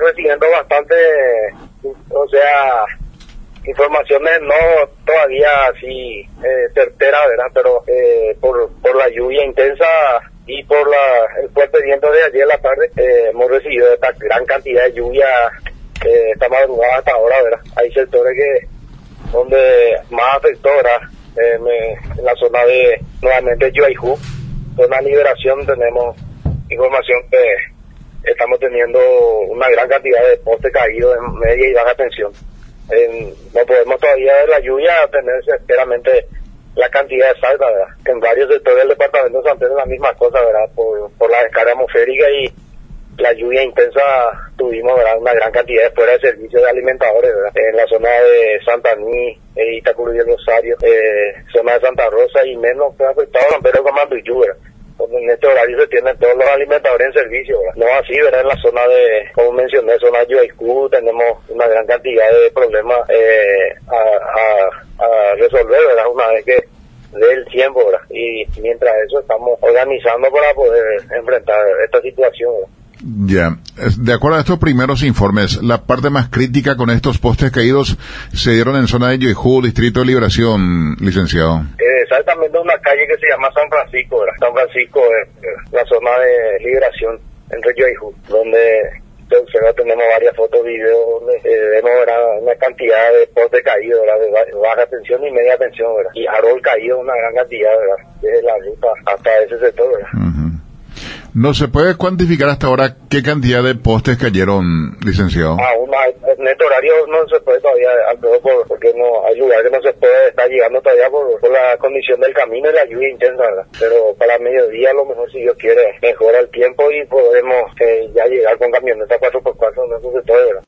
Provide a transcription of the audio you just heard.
recibiendo bastante, o sea, informaciones no todavía así certeras, ¿verdad? Pero por la lluvia intensa y por el fuerte viento de ayer en la tarde, hemos recibido esta gran cantidad de lluvia esta madrugada hasta ahora, ¿verdad? Hay sectores donde más afectó, ¿verdad? En la zona de, nuevamente, Yuaijú, zona de Liberación, tenemos información que estamos teniendo una gran cantidad de postes caídos en media y baja tensión. No podemos todavía de la lluvia tener certeramente la cantidad exacta, ¿verdad? Que en varios sectores del departamento de San Pedro es la misma cosa, ¿verdad? Por la descarga atmosférica y la lluvia intensa tuvimos, ¿verdad? Una gran cantidad de fuera de servicio de alimentadores, ¿verdad? En la zona de Santaní, Itacurú y el Rosario, zona de Santa Rosa y menos fue afectado San Pedro con Manduyú, ¿verdad? Donde en este horario se tienen todos los alimentadores en servicio, ¿verdad? No así, ¿verdad? En la zona de, como mencioné, zona de Yuaijú, tenemos una gran cantidad de problemas a resolver, ¿verdad? Una vez que dé el tiempo, ¿verdad? Y mientras eso estamos organizando para poder enfrentar esta situación, ¿verdad? Ya, de acuerdo a estos primeros informes, la parte más crítica con estos postes caídos se dieron en zona de Yuaijú, Distrito de Liberación, licenciado. Exactamente una calle que se llama San Francisco, ¿verdad? San Francisco es la zona de Liberación entre Yuaijú, donde se observa, tenemos varias fotos, videos, donde vemos, ¿verdad? Una cantidad de postes caídos, ¿verdad? De baja tensión y media tensión, ¿verdad? Y árbol caído, una gran cantidad, ¿verdad? Desde la ruta hasta ese sector, ¿verdad? ¿No se puede cuantificar hasta ahora qué cantidad de postes cayeron, licenciado? En este horario no se puede todavía, porque no hay lugares que no se puede estar llegando todavía por la condición del camino y la lluvia intensa, ¿verdad? Pero para mediodía, a lo mejor, si Dios quiere, mejora el tiempo y podemos ya llegar con camioneta 4x4 en esos sectores, ¿verdad?